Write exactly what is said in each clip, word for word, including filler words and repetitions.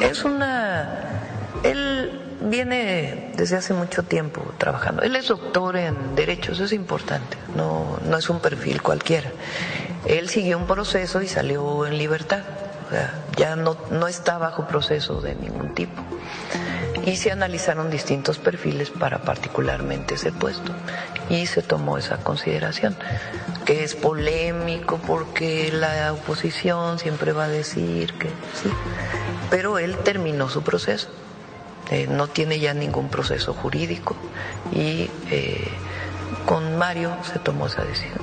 Es una... Él viene desde hace mucho tiempo trabajando. Él es doctor en Derecho, eso es importante, no, no es un perfil cualquiera. Él siguió un proceso y salió en libertad, o sea, ya no, no está bajo proceso de ningún tipo. Y se analizaron distintos perfiles para particularmente ese puesto y se tomó esa consideración, que es polémico porque la oposición siempre va a decir que sí, pero él terminó su proceso. Eh, no tiene ya ningún proceso jurídico y eh, con Mario se tomó esa decisión.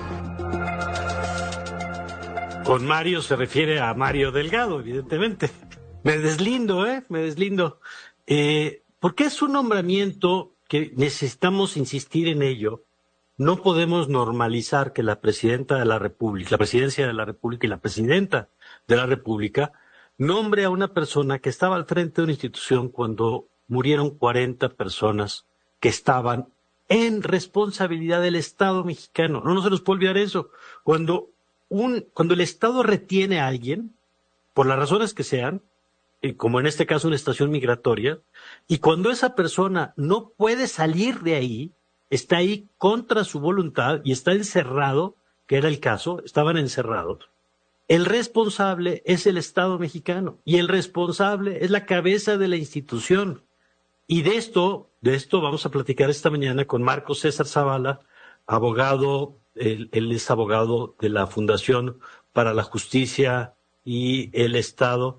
Con Mario se refiere a Mario Delgado, evidentemente. Me deslindo, ¿eh? Me deslindo. Eh, porque es un nombramiento que necesitamos insistir en ello. No podemos normalizar que la presidenta de la República, la presidencia de la República y la presidenta de la República nombre a una persona que estaba al frente de una institución cuando murieron cuarenta personas que estaban en responsabilidad del Estado mexicano. No, no se nos puede olvidar eso. Cuando un, cuando el Estado retiene a alguien, por las razones que sean, eh, como en este caso una estación migratoria, y cuando esa persona no puede salir de ahí, está ahí contra su voluntad y está encerrado, que era el caso, estaban encerrados, el responsable es el Estado mexicano y el responsable es la cabeza de la institución. Y de esto, de esto vamos a platicar esta mañana con Marco César Zavala, abogado, él, él es abogado de la Fundación para la Justicia y el Estado,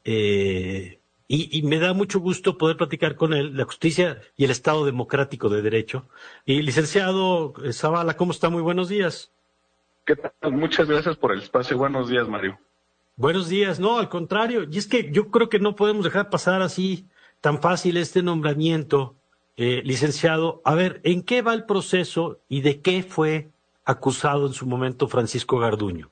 eh, y, y me da mucho gusto poder platicar con él, la justicia y el Estado democrático de derecho. Y licenciado Zavala, ¿cómo está? Muy buenos días. ¿Qué tal? Muchas gracias por el espacio. Buenos días, Mario. Buenos días. No, al contrario. Y es que yo creo que no podemos dejar pasar así tan fácil este nombramiento, eh, licenciado. A ver, ¿en qué va el proceso y de qué fue acusado en su momento Francisco Garduño?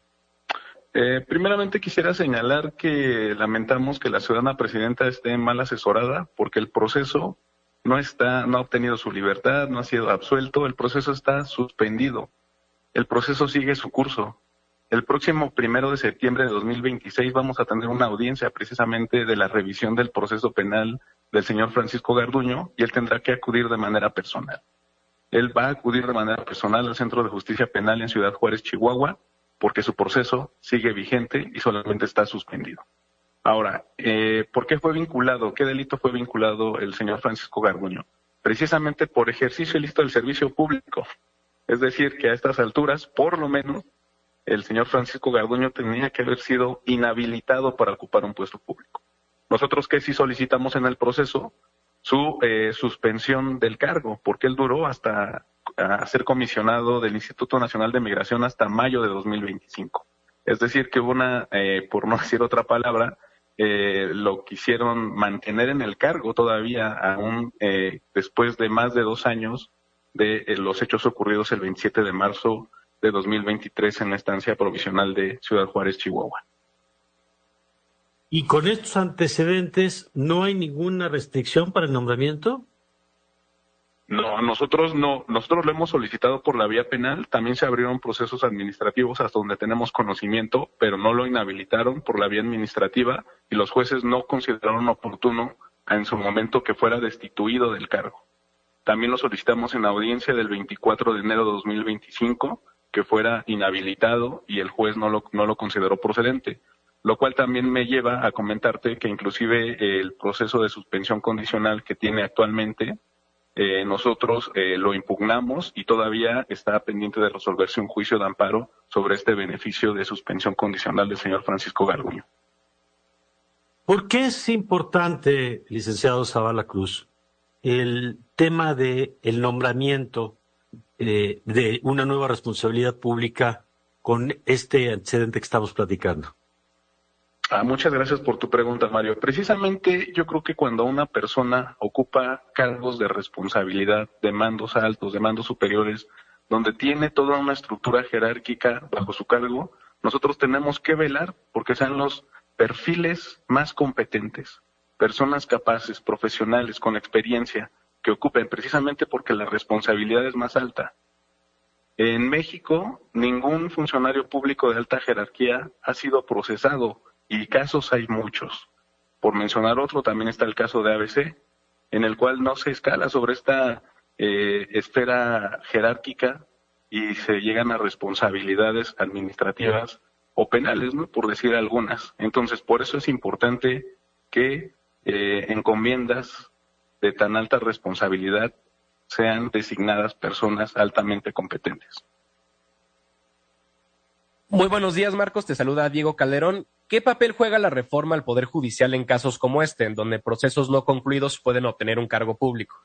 Eh, primeramente quisiera señalar que lamentamos que la ciudadana presidenta esté mal asesorada porque el proceso no está, no ha obtenido su libertad, no ha sido absuelto, el proceso está suspendido. El proceso sigue su curso. El próximo primero de septiembre de dos mil veintiséis vamos a tener una audiencia precisamente de la revisión del proceso penal del señor Francisco Garduño y él tendrá que acudir de manera personal. Él va a acudir de manera personal al Centro de Justicia Penal en Ciudad Juárez, Chihuahua, porque su proceso sigue vigente y solamente está suspendido. Ahora, eh, ¿por qué fue vinculado? ¿Qué delito fue vinculado el señor Francisco Garduño? Precisamente por ejercicio ilícito del servicio público. Es decir, que a estas alturas, por lo menos, el señor Francisco Garduño tenía que haber sido inhabilitado para ocupar un puesto público. Nosotros que sí solicitamos en el proceso su eh, suspensión del cargo, porque él duró hasta a ser comisionado del Instituto Nacional de Migración hasta mayo de dos mil veinticinco. Es decir, que hubo una, eh, por no decir otra palabra, eh, lo quisieron mantener en el cargo todavía, aún eh, después de más de dos años de eh, los hechos ocurridos el veintisiete de marzo de dos mil veintitrés en la estancia provisional de Ciudad Juárez, Chihuahua. ¿Y con estos antecedentes no hay ninguna restricción para el nombramiento? No, nosotros no, nosotros lo hemos solicitado por la vía penal, también se abrieron procesos administrativos hasta donde tenemos conocimiento, pero no lo inhabilitaron por la vía administrativa y los jueces no consideraron oportuno en su momento que fuera destituido del cargo. También lo solicitamos en la audiencia del veinticuatro de enero de dos mil veinticinco, que fuera inhabilitado y el juez no lo, no lo consideró procedente. Lo cual también me lleva a comentarte que inclusive el proceso de suspensión condicional que tiene actualmente, eh, nosotros eh, lo impugnamos y todavía está pendiente de resolverse un juicio de amparo sobre este beneficio de suspensión condicional del señor Francisco Garduño. ¿Por qué es importante, licenciado Zavala Cruz, el tema de el nombramiento eh, de una nueva responsabilidad pública con este antecedente que estamos platicando? Ah, muchas gracias por tu pregunta, Mario. Precisamente yo creo que cuando una persona ocupa cargos de responsabilidad, de mandos altos, de mandos superiores, donde tiene toda una estructura jerárquica bajo su cargo, nosotros tenemos que velar porque sean los perfiles más competentes, personas capaces, profesionales, con experiencia, que ocupen, precisamente porque la responsabilidad es más alta. En México, ningún funcionario público de alta jerarquía ha sido procesado, y casos hay muchos, Por mencionar otro, también está el caso de A B C, en el cual no se escala sobre esta eh, esfera jerárquica y se llegan a responsabilidades administrativas o penales, ¿no? Por decir algunas. Entonces, por eso es importante que eh, encomiendas de tan alta responsabilidad sean designadas personas altamente competentes. Muy buenos días, Marcos. Te saluda Diego Calderón. ¿Qué papel juega la reforma al Poder Judicial en casos como este, en donde procesos no concluidos pueden obtener un cargo público?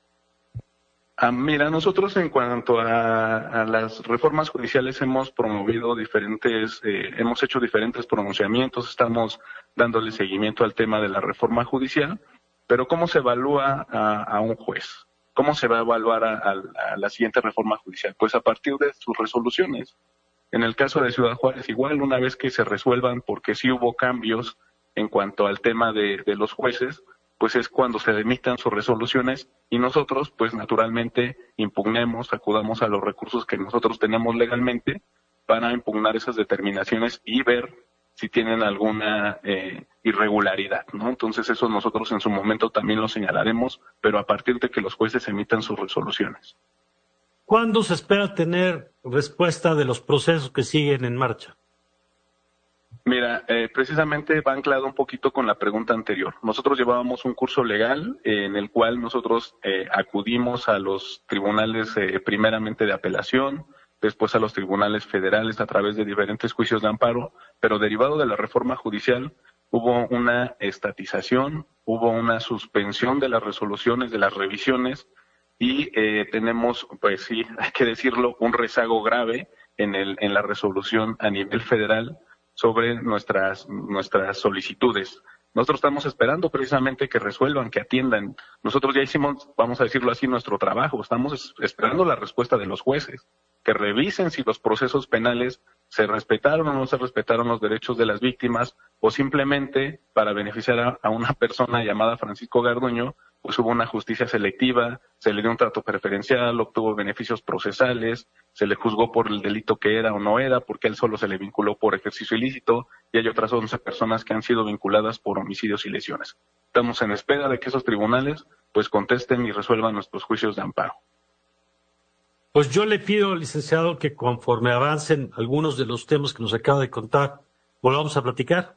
Ah, mira, nosotros en cuanto a, a las reformas judiciales hemos promovido diferentes, eh, hemos hecho diferentes pronunciamientos, estamos dándole seguimiento al tema de la reforma judicial, pero ¿cómo se evalúa a, a un juez? ¿Cómo se va a evaluar a, a, a la siguiente reforma judicial? Pues a partir de sus resoluciones. En el caso de Ciudad Juárez, igual una vez que se resuelvan, porque sí hubo cambios en cuanto al tema de, de los jueces, pues es cuando se emitan sus resoluciones y nosotros, pues naturalmente, impugnemos, acudamos a los recursos que nosotros tenemos legalmente para impugnar esas determinaciones y ver si tienen alguna eh, irregularidad, ¿no? Entonces eso nosotros en su momento también lo señalaremos, pero a partir de que los jueces emitan sus resoluciones. ¿Cuándo se espera tener respuesta de los procesos que siguen en marcha? Mira, eh, precisamente va anclado un poquito con la pregunta anterior. Nosotros llevábamos un curso legal eh, en el cual nosotros eh, acudimos a los tribunales eh, primeramente de apelación, después a los tribunales federales a través de diferentes juicios de amparo, pero derivado de la reforma judicial hubo una estatización, hubo una suspensión de las resoluciones, de las revisiones, y eh, tenemos, pues sí, hay que decirlo, un rezago grave en, el, en la resolución a nivel federal sobre nuestras, nuestras solicitudes. Nosotros estamos esperando precisamente que resuelvan, que atiendan. Nosotros ya hicimos, vamos a decirlo así, nuestro trabajo. Estamos esperando la respuesta de los jueces, que revisen si los procesos penales se respetaron o no se respetaron los derechos de las víctimas, o simplemente para beneficiar a, a una persona llamada Francisco Garduño, pues hubo una justicia selectiva, se le dio un trato preferencial, obtuvo beneficios procesales, se le juzgó por el delito que era o no era, porque a él solo se le vinculó por ejercicio ilícito, y hay otras once personas que han sido vinculadas por homicidios y lesiones. Estamos en espera de que esos tribunales pues contesten y resuelvan nuestros juicios de amparo. Pues yo le pido, licenciado, que conforme avancen algunos de los temas que nos acaba de contar, volvamos a platicar.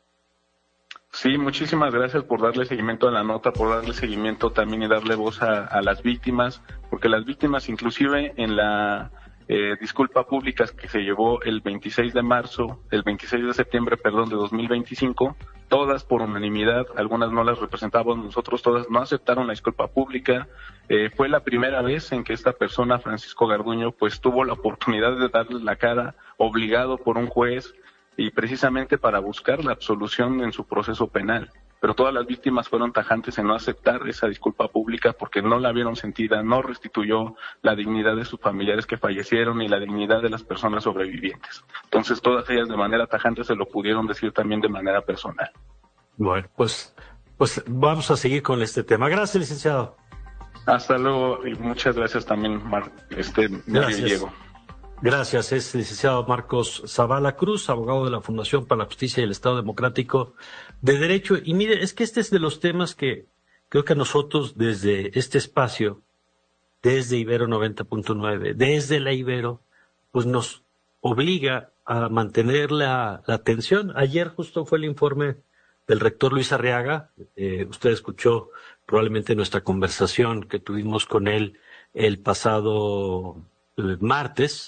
Sí, muchísimas gracias por darle seguimiento a la nota, por darle seguimiento también y darle voz a, a las víctimas, porque las víctimas inclusive en la eh, disculpa pública que se llevó el veintiséis de marzo, el veintiséis de septiembre, perdón, de dos mil veinticinco, todas por unanimidad, algunas no las representábamos nosotros, todas no aceptaron la disculpa pública. Eh, fue la primera vez en que esta persona, Francisco Garduño, pues tuvo la oportunidad de darle la cara, obligado por un juez, y precisamente para buscar la absolución en su proceso penal. Pero todas las víctimas fueron tajantes en no aceptar esa disculpa pública porque no la vieron sentida, no restituyó la dignidad de sus familiares que fallecieron y la dignidad de las personas sobrevivientes. Entonces todas ellas de manera tajante se lo pudieron decir también de manera personal. Bueno, pues, pues vamos a seguir con este tema. Gracias, licenciado. Hasta luego y muchas gracias también, Mar, este, gracias. Diego. Gracias, es el licenciado Marcos Zavala Cruz, abogado de la Fundación para la Justicia y el Estado Democrático de Derecho. Y mire, es que este es de los temas que creo que a nosotros desde este espacio, desde Ibero noventa punto nueve, desde la Ibero, pues nos obliga a mantener la, la atención. Ayer justo fue el informe del rector Luis Arriaga. Eh, usted escuchó probablemente nuestra conversación que tuvimos con él el pasado eh, martes.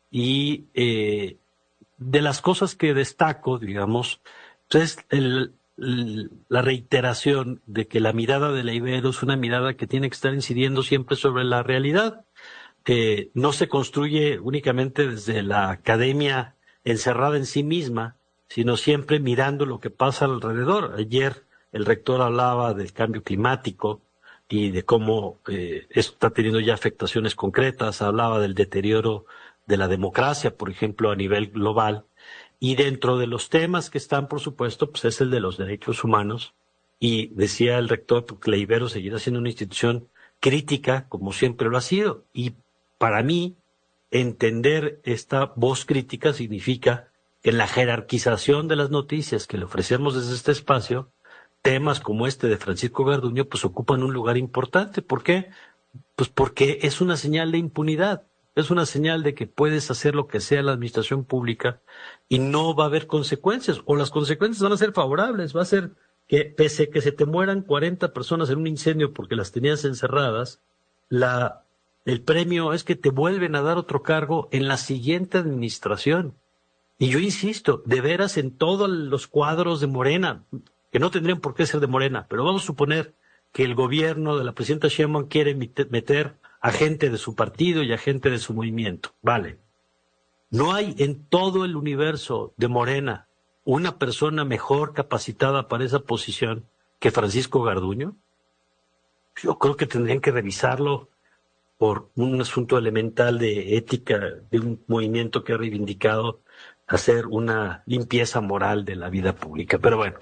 Y eh, de las cosas que destaco, digamos, pues es el, el, la reiteración de que la mirada de la Ibero es una mirada que tiene que estar incidiendo siempre sobre la realidad, que no se construye únicamente desde la academia encerrada en sí misma, sino siempre mirando lo que pasa alrededor. Ayer el rector hablaba del cambio climático y de cómo eh, esto está teniendo ya afectaciones concretas, hablaba del deterioro de la democracia, por ejemplo, a nivel global, y dentro de los temas que están, por supuesto, pues es el de los derechos humanos, y decía el rector que la Ibero seguirá siendo una institución crítica, como siempre lo ha sido, y para mí, entender esta voz crítica significa que en la jerarquización de las noticias que le ofrecemos desde este espacio, temas como este de Francisco Garduño pues ocupan un lugar importante. ¿Por qué? Pues porque es una señal de impunidad, es una señal de que puedes hacer lo que sea en la administración pública y no va a haber consecuencias, o las consecuencias van a ser favorables, va a ser que pese a que se te mueran cuarenta personas en un incendio porque las tenías encerradas, la, el premio es que te vuelven a dar otro cargo en la siguiente administración. Y yo insisto, de veras en todos los cuadros de Morena, que no tendrían por qué ser de Morena, pero vamos a suponer que el gobierno de la presidenta Sheinbaum quiere meter a gente de su partido y a gente de su movimiento. Vale. ¿No hay en todo el universo de Morena una persona mejor capacitada para esa posición que Francisco Garduño? Yo creo que tendrían que revisarlo por un asunto elemental de ética de un movimiento que ha reivindicado hacer una limpieza moral de la vida pública. Pero bueno,